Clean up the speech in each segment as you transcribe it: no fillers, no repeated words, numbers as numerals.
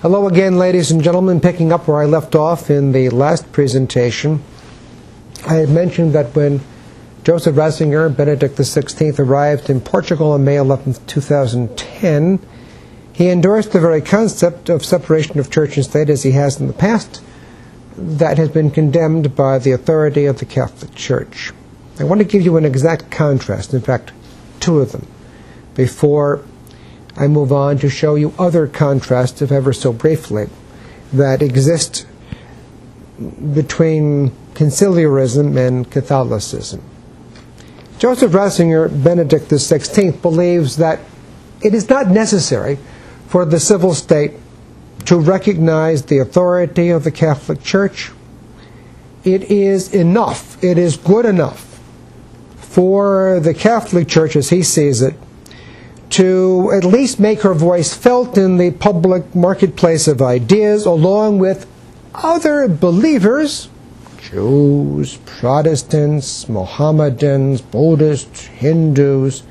Hello again, ladies and gentlemen. Picking up where I left off in the last presentation, I had mentioned that when Joseph Ratzinger, Benedict XVI, arrived in Portugal on May 11, 2010, he endorsed the very concept of separation of church and state as he has in the past, that has been condemned by the authority of the Catholic Church. I want to give you an exact contrast, in fact, two of them, before I move on to show you other contrasts, if ever so briefly, that exist between conciliarism and Catholicism. Joseph Ratzinger, Benedict XVI, believes that it is not necessary for the civil state to recognize the authority of the Catholic Church. It is enough, it is good enough for the Catholic Church, as he sees it, to at least make her voice felt in the public marketplace of ideas, along with other believers, Jews, Protestants, Mohammedans, Buddhists, Hindus,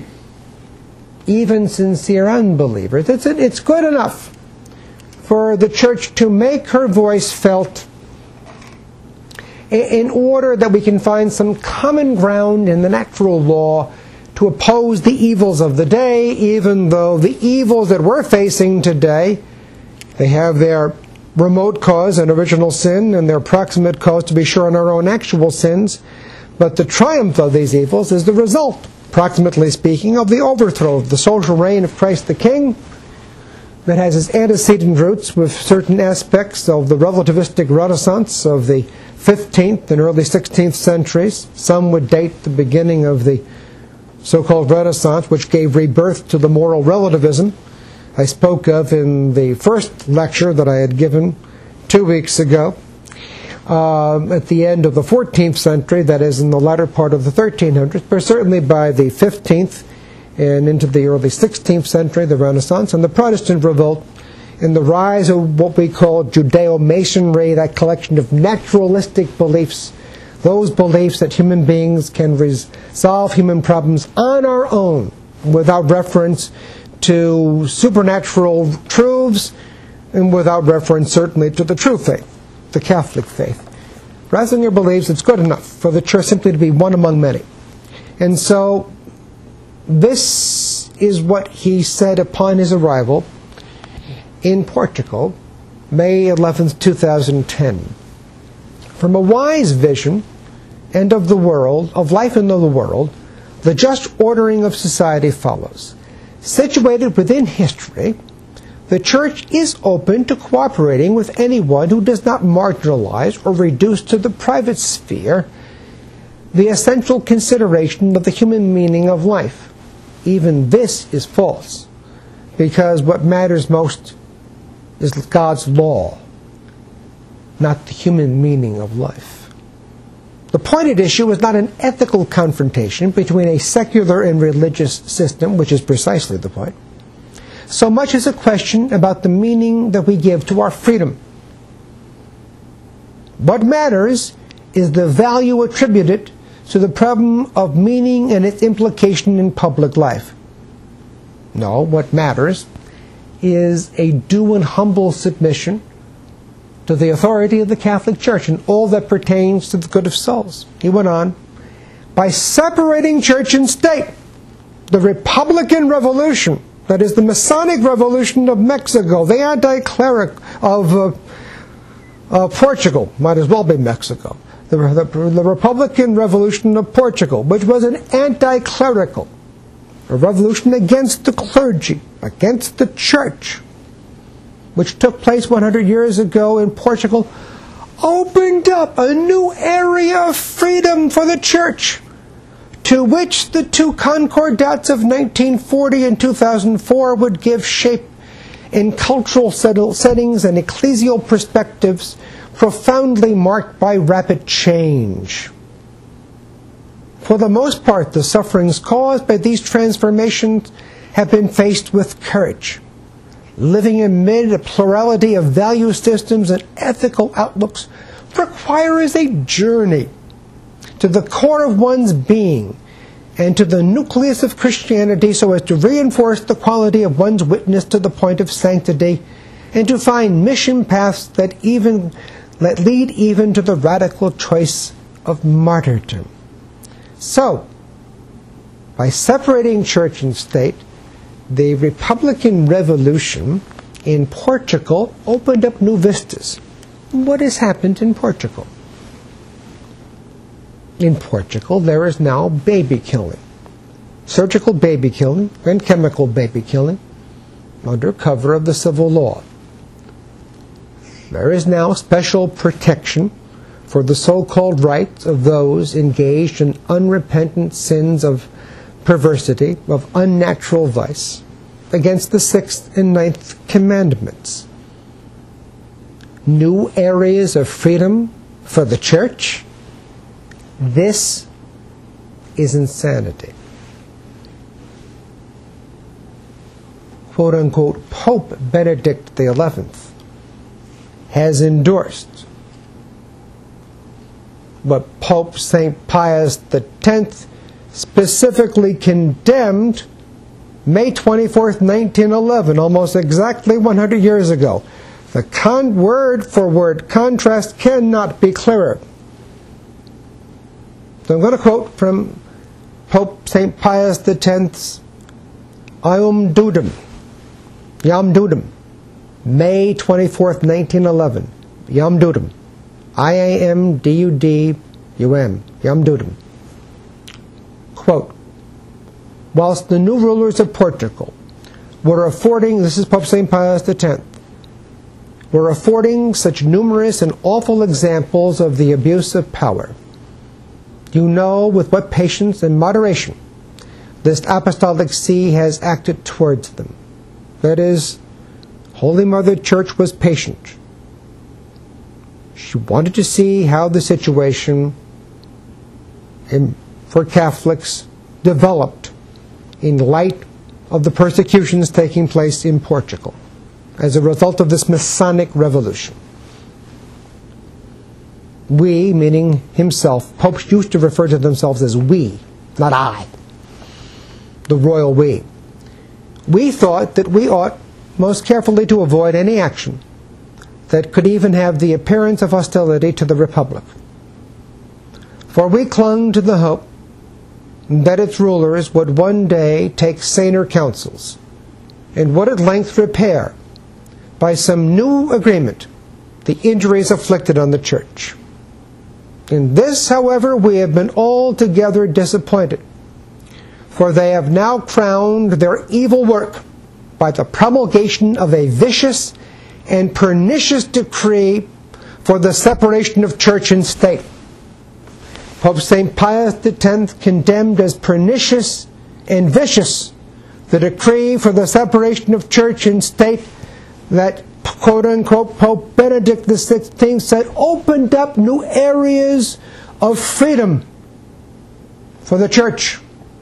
even sincere unbelievers. It's good enough for the Church to make her voice felt in order that we can find some common ground in the natural law to oppose the evils of the day, even though the evils that we're facing today, they have their remote cause in original sin and their proximate cause, to be sure, in our own actual sins. But the triumph of these evils is the result, approximately speaking, of the overthrow of the social reign of Christ the King, that has its antecedent roots with certain aspects of the relativistic Renaissance of the 15th and early 16th centuries. Some would date the beginning of the so-called Renaissance, which gave rebirth to the moral relativism I spoke of in the first lecture that I had given 2 weeks ago. At the end of the 14th century, that is in the latter part of the 1300s, but certainly by the 15th and into the early 16th century, the Renaissance, and the Protestant Revolt, and the rise of what we call Judeo-Masonry, that collection of naturalistic beliefs, those beliefs that human beings can solve human problems on our own without reference to supernatural truths and without reference certainly to the true faith, the Catholic faith. Ratzinger believes it's good enough for the Church simply to be one among many. And so this is what he said upon his arrival in Portugal, May 11, 2010. From a wise vision and of the world, of life and of the world, the just ordering of society follows. Situated within history, the Church is open to cooperating with anyone who does not marginalize or reduce to the private sphere the essential consideration of the human meaning of life. Even this is false, because what matters most is God's law, not the human meaning of life. The point at issue is not an ethical confrontation between a secular and religious system, which is precisely the point, so much as a question about the meaning that we give to our freedom. What matters is the value attributed to the problem of meaning and its implication in public life. No, what matters is a due and humble submission to the authority of the Catholic Church and all that pertains to the good of souls. He went on, by separating church and state, the Republican Revolution, that is the Masonic Revolution of Mexico, the anti-cleric of Portugal, might as well be Mexico, the Republican Revolution of Portugal, which was an anti-clerical, a revolution against the clergy, against the church, which took place 100 years ago in Portugal, opened up a new area of freedom for the Church, to which the two concordats of 1940 and 2004 would give shape in cultural settings and ecclesial perspectives profoundly marked by rapid change. For the most part, the sufferings caused by these transformations have been faced with courage. Living amid a plurality of value systems and ethical outlooks requires a journey to the core of one's being and to the nucleus of Christianity so as to reinforce the quality of one's witness to the point of sanctity and to find mission paths that lead even to the radical choice of martyrdom. So, by separating church and state, the Republican Revolution in Portugal opened up new vistas. What has happened in Portugal? In Portugal, there is now baby killing. Surgical baby killing and chemical baby killing under cover of the civil law. There is now special protection for the so-called rights of those engaged in unrepentant sins of perversity, of unnatural vice, against the 6th and 9th commandments. New areas of freedom for the church. This is insanity. Quote-unquote, Pope Benedict XI has endorsed what Pope St. Pius X specifically condemned May 24th, 1911, almost exactly 100 years ago. The word-for-word contrast cannot be clearer. So I'm going to quote from Pope St. Pius X's Iam Dudum, May 24th, 1911. Iam Dudum. I-A-M-D-U-D-U-M. Iam Dudum. Quote, whilst the new rulers of Portugal were affording, this is Pope St. Pius X, were affording such numerous and awful examples of the abuse of power, you know with what patience and moderation this apostolic see has acted towards them. That is, Holy Mother Church was patient. She wanted to see how the situation for Catholics developed in light of the persecutions taking place in Portugal as a result of this Masonic revolution. We, meaning himself, popes used to refer to themselves as we, not I, the royal we. We thought that we ought most carefully to avoid any action that could even have the appearance of hostility to the Republic. For we clung to the hope that its rulers would one day take saner counsels and would at length repair, by some new agreement, the injuries afflicted on the Church. In this, however, we have been altogether disappointed, for they have now crowned their evil work by the promulgation of a vicious and pernicious decree for the separation of church and state. Pope St. Pius X condemned as pernicious and vicious the decree for the separation of church and state that, quote-unquote, Pope Benedict XVI said opened up new areas of freedom for the church.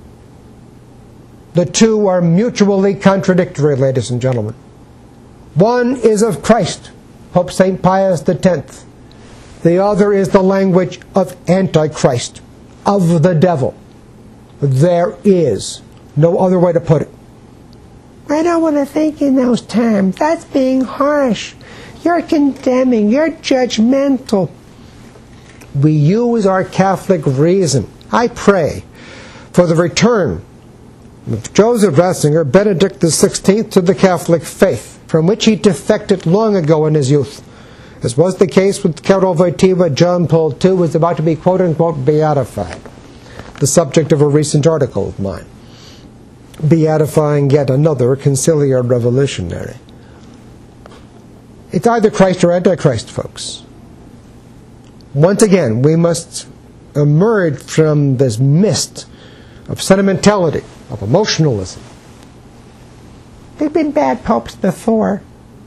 The two are mutually contradictory, ladies and gentlemen. One is of Christ, Pope St. Pius X. The other is the language of Antichrist, of the devil. There is no other way to put it. I don't want to think in those terms. That's being harsh. You're condemning. You're judgmental. We use our Catholic reason. I pray for the return of Joseph Ratzinger, Benedict XVI, to the Catholic faith, from which he defected long ago in his youth. As was the case with Karol Wojtyła, John Paul II was about to be, quote-unquote, beatified, the subject of a recent article of mine, beatifying yet another conciliar revolutionary. It's either Christ or Antichrist, folks. Once again, we must emerge from this mist of sentimentality, of emotionalism. There have been bad popes before.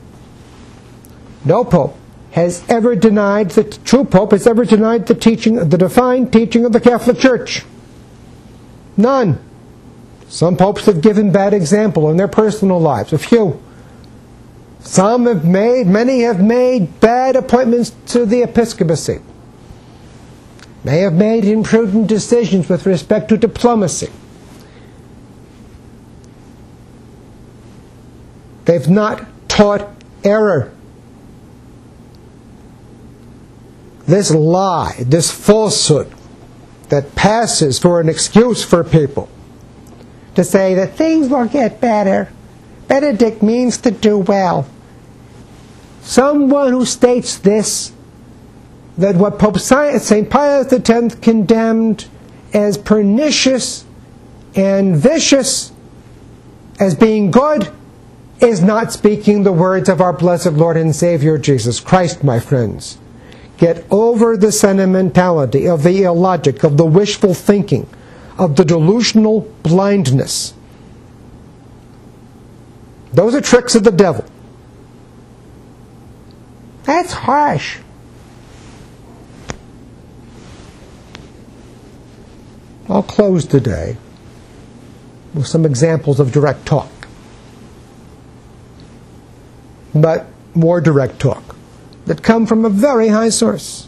No pope has ever denied, the true pope has ever denied the teaching, the defined teaching of the Catholic Church. None. Some popes have given bad example in their personal lives, a few. Many have made bad appointments to the episcopacy. They have made imprudent decisions with respect to diplomacy. They've not taught error, this lie, this falsehood that passes for an excuse for people to say that things will get better. Benedict means to do well. Someone who states this, that what Pope St. Pius X condemned as pernicious and vicious as being good, is not speaking the words of our blessed Lord and Savior Jesus Christ, my friends. Get over the sentimentality, of the illogic, of the wishful thinking, of the delusional blindness. Those are tricks of the devil. That's harsh. I'll close today with some examples of direct talk. But more direct talk that come from a very high source.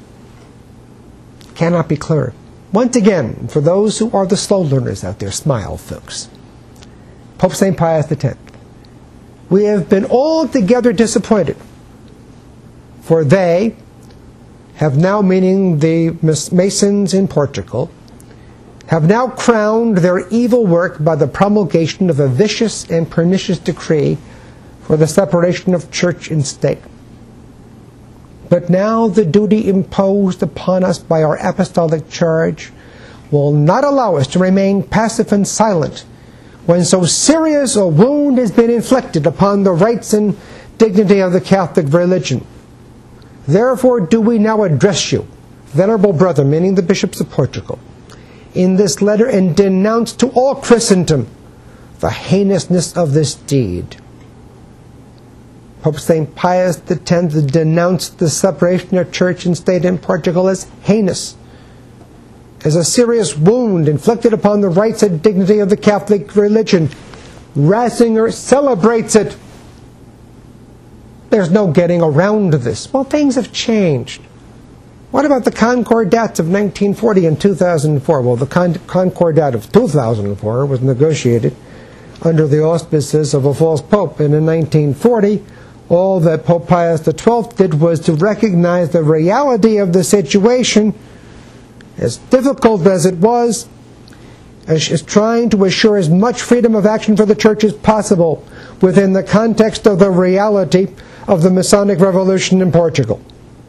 Cannot be clearer. Once again, for those who are the slow learners out there, smile, folks. Pope St. Pius X. We have been altogether disappointed, for they have now, meaning the Masons in Portugal, have now crowned their evil work by the promulgation of a vicious and pernicious decree for the separation of church and state. But now the duty imposed upon us by our apostolic charge will not allow us to remain passive and silent when so serious a wound has been inflicted upon the rights and dignity of the Catholic religion. Therefore do we now address you, venerable brother, meaning the bishops of Portugal, in this letter, and denounce to all Christendom the heinousness of this deed. Pope St. Pius X denounced the separation of church and state in Portugal as heinous, as a serious wound inflicted upon the rights and dignity of the Catholic religion. Ratzinger celebrates it. There's no getting around this. Well, things have changed. What about the Concordats of 1940 and 2004? Well, the Concordat of 2004 was negotiated under the auspices of a false pope, and in 1940, all that Pope Pius XII did was to recognize the reality of the situation, as difficult as it was, as trying to assure as much freedom of action for the Church as possible within the context of the reality of the Masonic Revolution in Portugal.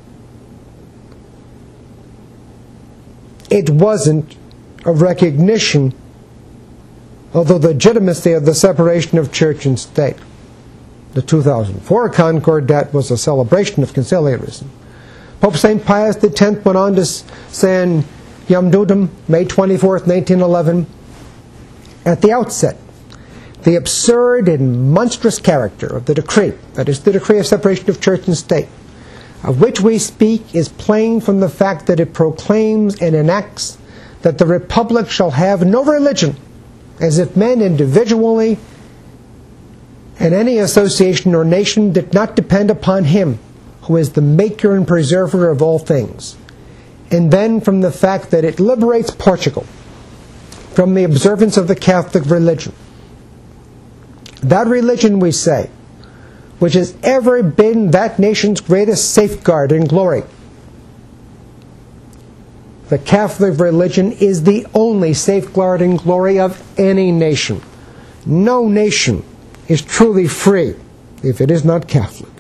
It wasn't a recognition of the legitimacy of the separation of church and state. The 2004 Concordat was a celebration of conciliarism. Pope St. Pius X went on to say in Iam Dudum, May 24th, 1911, at the outset, the absurd and monstrous character of the decree, that is, the decree of separation of church and state, of which we speak, is plain from the fact that it proclaims and enacts that the Republic shall have no religion, as if men individually and any association or nation did not depend upon Him, who is the maker and preserver of all things. And then from the fact that it liberates Portugal from the observance of the Catholic religion. That religion, we say, which has ever been that nation's greatest safeguard and glory. The Catholic religion is the only safeguard and glory of any nation. No nation is truly free if it is not Catholic.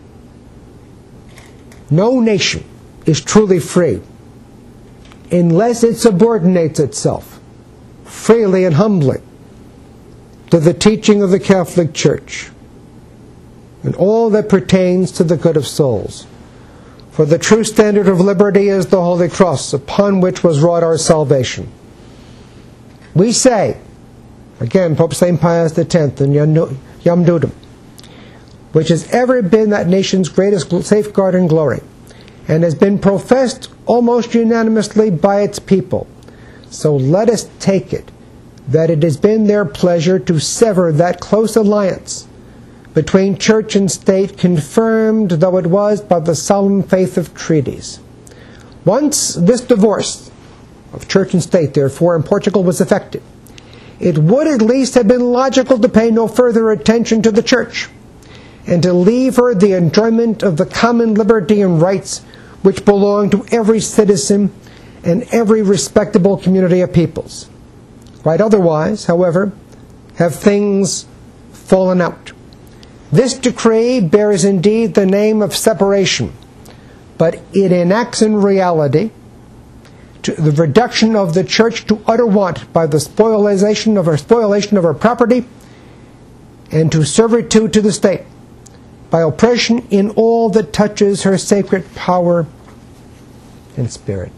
No nation is truly free unless it subordinates itself freely and humbly to the teaching of the Catholic Church and all that pertains to the good of souls. For the true standard of liberty is the Holy Cross, upon which was wrought our salvation. We say, again, Pope St. Pius X in Iam Dudum, which has ever been that nation's greatest safeguard and glory, and has been professed almost unanimously by its people. So let us take it that it has been their pleasure to sever that close alliance between church and state, confirmed though it was by the solemn faith of treaties. Once this divorce of church and state, therefore, in Portugal was effected, it would at least have been logical to pay no further attention to the church, and to leave her the enjoyment of the common liberty and rights which belong to every citizen and every respectable community of peoples. Quite otherwise, however, have things fallen out. This decree bears indeed the name of separation, but it enacts in reality the reduction of the church to utter want by the spoliation of her property, and to servitude to the state by oppression in all that touches her sacred power and spirit.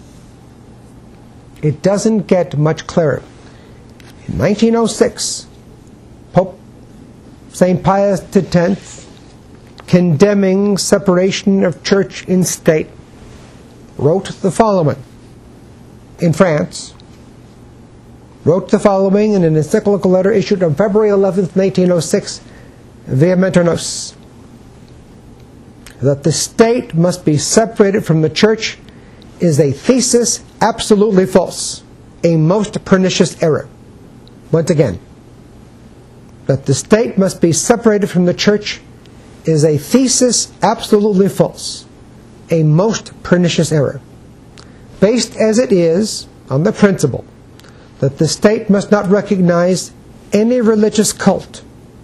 It doesn't get much clearer. In 1906, Pope St. Pius X, condemning separation of church and state, wrote the following. In France, wrote the following in an encyclical letter issued on February 11th, 1906, Vehementer Nos, that the state must be separated from the church is a thesis absolutely false, a most pernicious error. Once again, that the state must be separated from the church is a thesis absolutely false, a most pernicious error, based as it is on the principle that the state must not recognize any religious cult.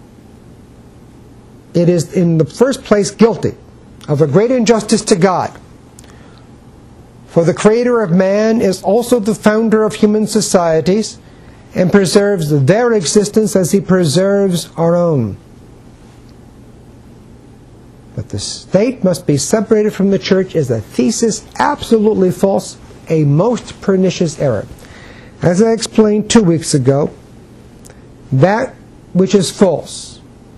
It is in the first place guilty of a great injustice to God, for the Creator of man is also the founder of human societies and preserves their existence as He preserves our own. But the state must be separated from the church is a thesis absolutely false, a most pernicious error. As I explained 2 weeks ago, that which is false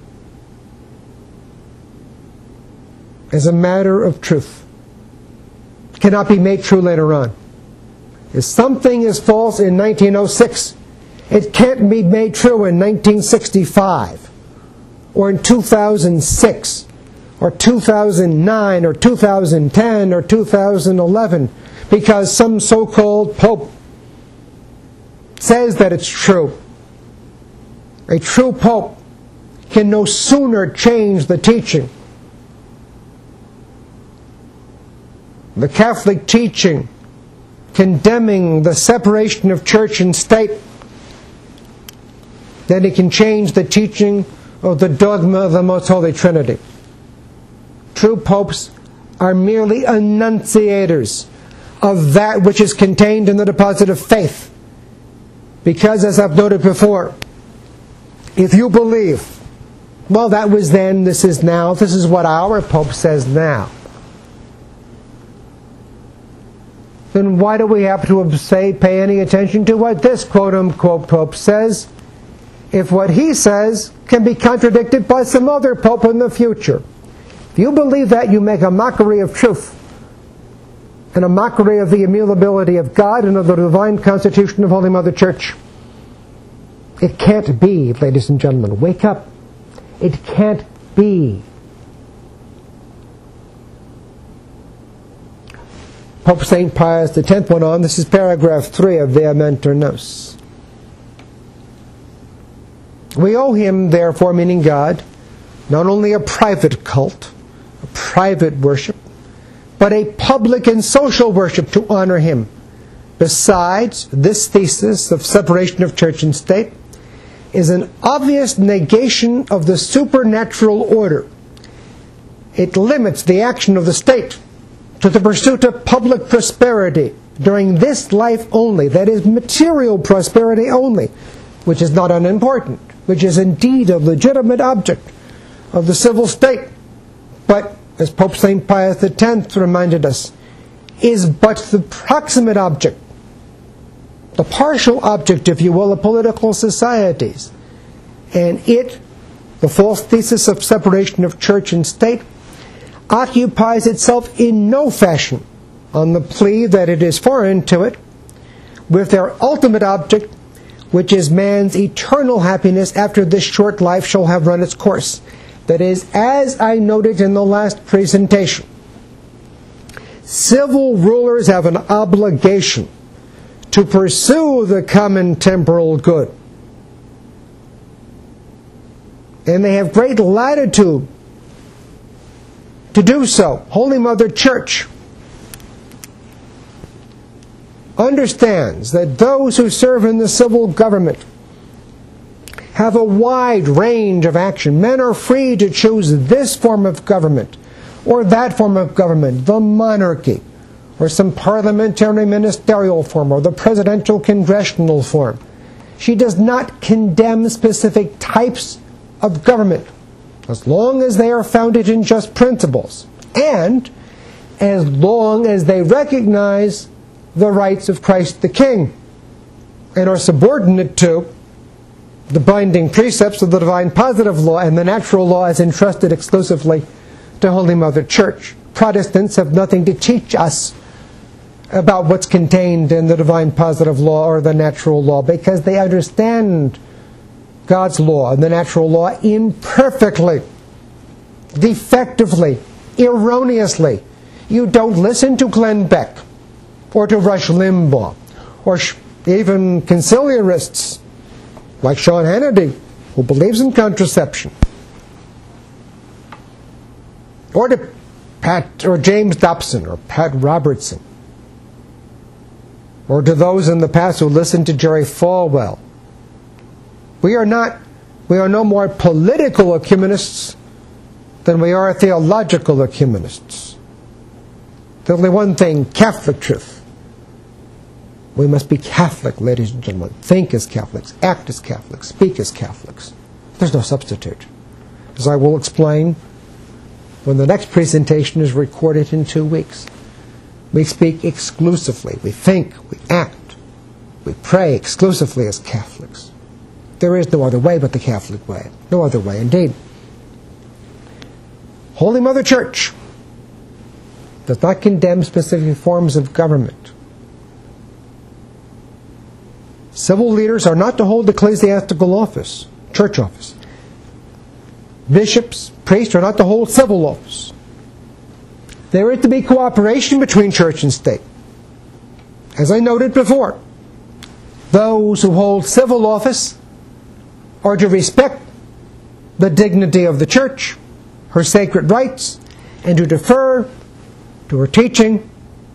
as a matter of truth cannot be made true later on. If something is false in 1906, it can't be made true in 1965 or in 2006 or 2009 or 2010 or 2011 because some so-called pope says that it's true. A true pope can no sooner change the teaching, the Catholic teaching condemning the separation of church and state, then he can change the teaching of the dogma of the Most Holy Trinity. True popes are merely enunciators of that which is contained in the deposit of faith. Because, as I've noted before, if you believe, well, that was then, this is now, this is what our Pope says now, then why do we have to pay any attention to what this quote-unquote Pope says, if what he says can be contradicted by some other Pope in the future? If you believe that, you make a mockery of truth and a mockery of the immutability of God and of the divine constitution of Holy Mother Church. It can't be, ladies and gentlemen. Wake up. It can't be. Pope St. Pius X went on. This is paragraph 3 of Vehementer Nos. We owe him, therefore, meaning God, not only a private cult, a private worship, but a public and social worship to honor him. Besides, this thesis of separation of church and state is an obvious negation of the supernatural order. It limits the action of the state to the pursuit of public prosperity during this life only, that is, material prosperity only, which is not unimportant, which is indeed a legitimate object of the civil state, but, as Pope St. Pius X reminded us, is but the proximate object, the partial object, if you will, of political societies. And it, the false thesis of separation of church and state, occupies itself in no fashion, on the plea that it is foreign to it, with their ultimate object, which is man's eternal happiness after this short life shall have run its course. That is, as I noted in the last presentation, civil rulers have an obligation to pursue the common temporal good. and they have great latitude to do so. Holy Mother Church understands that those who serve in the civil government have a wide range of action. Men are free to choose this form of government or that form of government, the monarchy, or some parliamentary ministerial form, or the presidential congressional form. She does not condemn specific types of government, as long as they are founded in just principles, and as long as they recognize the rights of Christ the King, and are subordinate to the binding precepts of the divine positive law and the natural law as entrusted exclusively to Holy Mother Church. Protestants have nothing to teach us about what's contained in the divine positive law or the natural law, because they understand God's law and the natural law imperfectly, defectively, erroneously. You don't listen to Glenn Beck or to Rush Limbaugh or even conciliarists like Sean Hannity, who believes in contraception, or to James Dobson or Pat Robertson, or to those in the past who listened to Jerry Falwell. We are no more political ecumenists than we are theological ecumenists. There's only one thing, Catholic truth. We must be Catholic, ladies and gentlemen. Think as Catholics, act as Catholics, speak as Catholics. There's no substitute. As I will explain when the next presentation is recorded in 2 weeks. We speak exclusively. We think, we act, we pray exclusively as Catholics. There is no other way but the Catholic way. No other way, indeed. Holy Mother Church does not condemn specific forms of government. Civil leaders are not to hold ecclesiastical office, church office. Bishops, priests are not to hold civil office. There is to be cooperation between church and state. As I noted before, those who hold civil office are to respect the dignity of the church, her sacred rights, and to defer to her teaching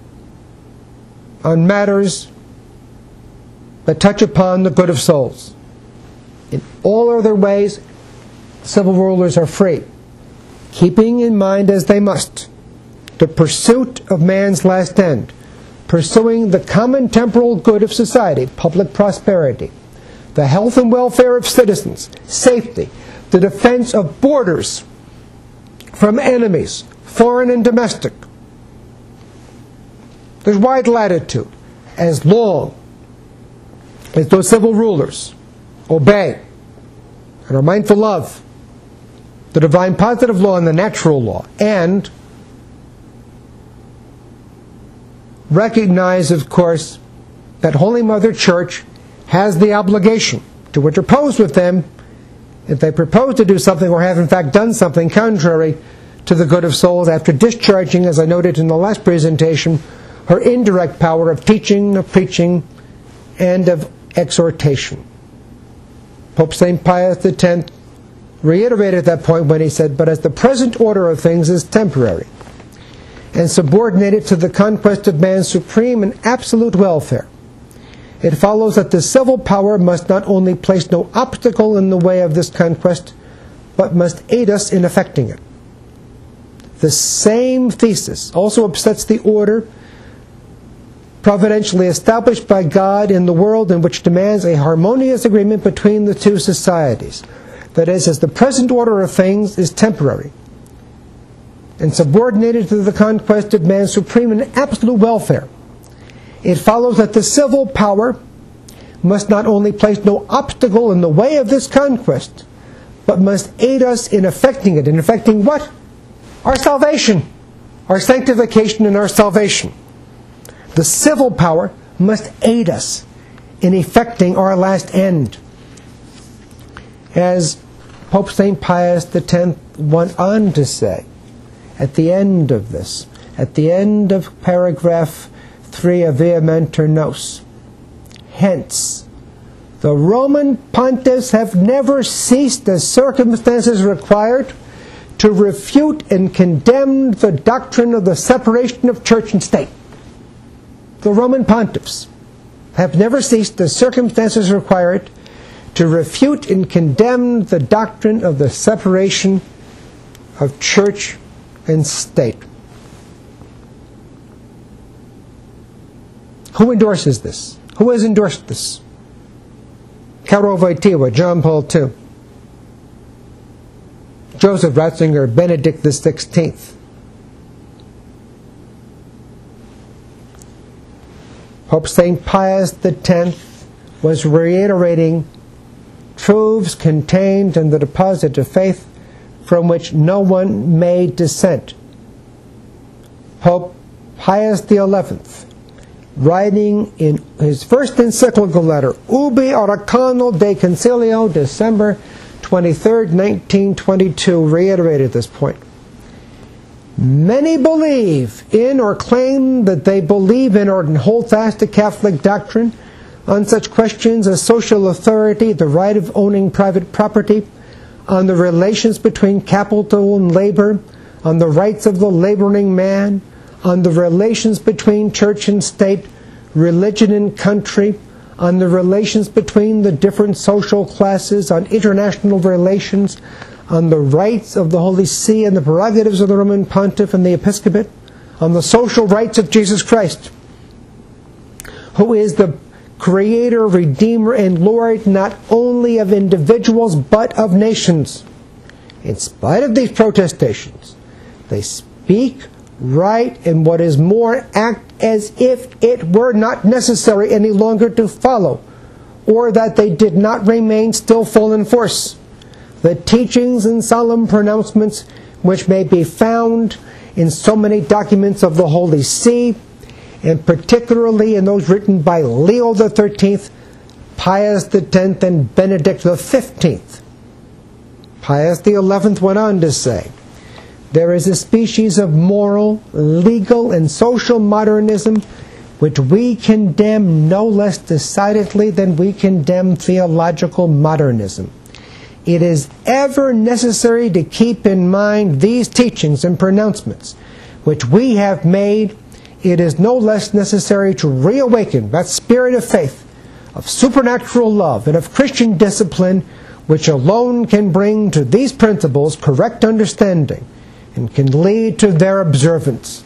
on matters that touch upon the good of souls. In all other ways, civil rulers are free, keeping in mind, as they must, the pursuit of man's last end, pursuing the common temporal good of society, public prosperity, the health and welfare of citizens, safety, the defense of borders from enemies, foreign and domestic. There's wide latitude, as long as those civil rulers obey and are mindful of the divine positive law and the natural law, and recognize, of course, that Holy Mother Church has the obligation to interpose with them if they propose to do something or have in fact done something contrary to the good of souls, after discharging, as I noted in the last presentation, her indirect power of teaching, of preaching, and of exhortation. Pope St. Pius X reiterated that point when he said, "But as the present order of things is temporary and subordinated to the conquest of man's supreme and absolute welfare, it follows that the civil power must not only place no obstacle in the way of this conquest, but must aid us in effecting it." The same thesis also upsets the order providentially established by God in the world, and which demands a harmonious agreement between the two societies. That is, as the present order of things is temporary and subordinated to the conquest of man's supreme and absolute welfare, it follows that the civil power must not only place no obstacle in the way of this conquest, but must aid us in effecting it. In effecting what? Our salvation, our sanctification and our salvation. The civil power must aid us in effecting our last end. As Pope St. Pius X went on to say at the end of this, at the end of paragraph 3 of Vehementer Nos, hence The Roman pontiffs have never ceased, as circumstances required, to refute and condemn the doctrine of the separation of church and state. The Roman pontiffs have never ceased, as circumstances required, to refute and condemn the doctrine of the separation of church and state. Who endorses this? Who has endorsed this? Karol Wojtyła, John Paul II, Joseph Ratzinger, Benedict XVI. Pope St. Pius X was reiterating truths contained in the deposit of faith from which no one may dissent. Pope Pius XI, writing in his first encyclical letter, Ubi Oracano de Concilio, December 23, 1922, reiterated this point. Many believe in or claim that they believe in or hold fast to Catholic doctrine on such questions as social authority, the right of owning private property, on the relations between capital and labor, on the rights of the laboring man, on the relations between church and state, religion and country, on the relations between the different social classes, on international relations, on the rights of the Holy See and the prerogatives of the Roman Pontiff and the Episcopate, on the social rights of Jesus Christ, who is the Creator, Redeemer, and Lord not only of individuals but of nations. In spite of these protestations, they speak, write, and what is more, act as if it were not necessary any longer to follow, or that they did not remain still full in force. The teachings and solemn pronouncements which may be found in so many documents of the Holy See, and particularly in those written by Leo XIII, Pius X, and Benedict XV. Pius XI went on to say, there is a species of moral, legal, and social modernism which we condemn no less decidedly than we condemn theological modernism. It is ever necessary to keep in mind these teachings and pronouncements which we have made. It is no less necessary to reawaken that spirit of faith, of supernatural love, and of Christian discipline, which alone can bring to these principles correct understanding and can lead to their observance.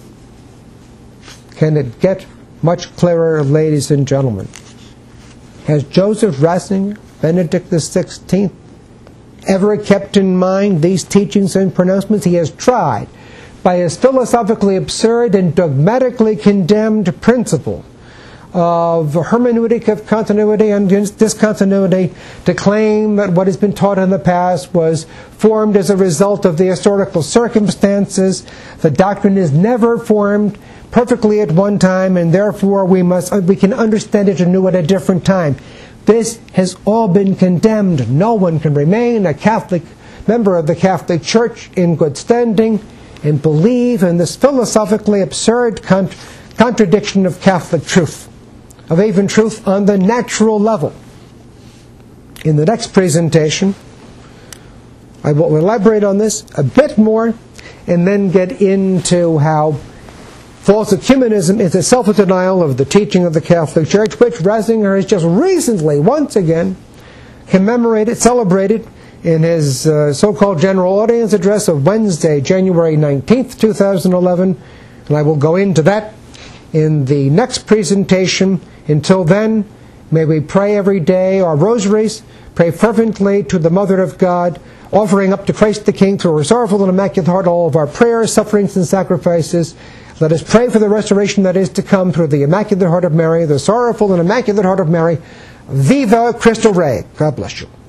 Can it get much clearer, ladies and gentlemen? Has Joseph Ratzinger, Benedict XVI, ever kept in mind these teachings and pronouncements? He has tried, by his philosophically absurd and dogmatically condemned principle of hermeneutic of continuity and discontinuity, to claim that what has been taught in the past was formed as a result of the historical circumstances. The doctrine is never formed perfectly at one time, and therefore we can understand it anew at a different time. This has all been condemned. No one can remain a Catholic member of the Catholic Church in good standing and believe in this philosophically absurd contradiction of Catholic truth, of even truth on the natural level. In the next presentation, I will elaborate on this a bit more and then get into how false ecumenism is itself a denial of the teaching of the Catholic Church, which Ratzinger has just recently, once again, celebrated in his so-called general audience address of Wednesday, January 19th, 2011. And I will go into that in the next presentation. Until then, may we pray every day our rosaries, pray fervently to the Mother of God, offering up to Christ the King through her sorrowful and immaculate heart all of our prayers, sufferings, and sacrifices. Let us pray for the restoration that is to come through the Immaculate Heart of Mary, the sorrowful and immaculate heart of Mary. Viva Cristo Rey. God bless you.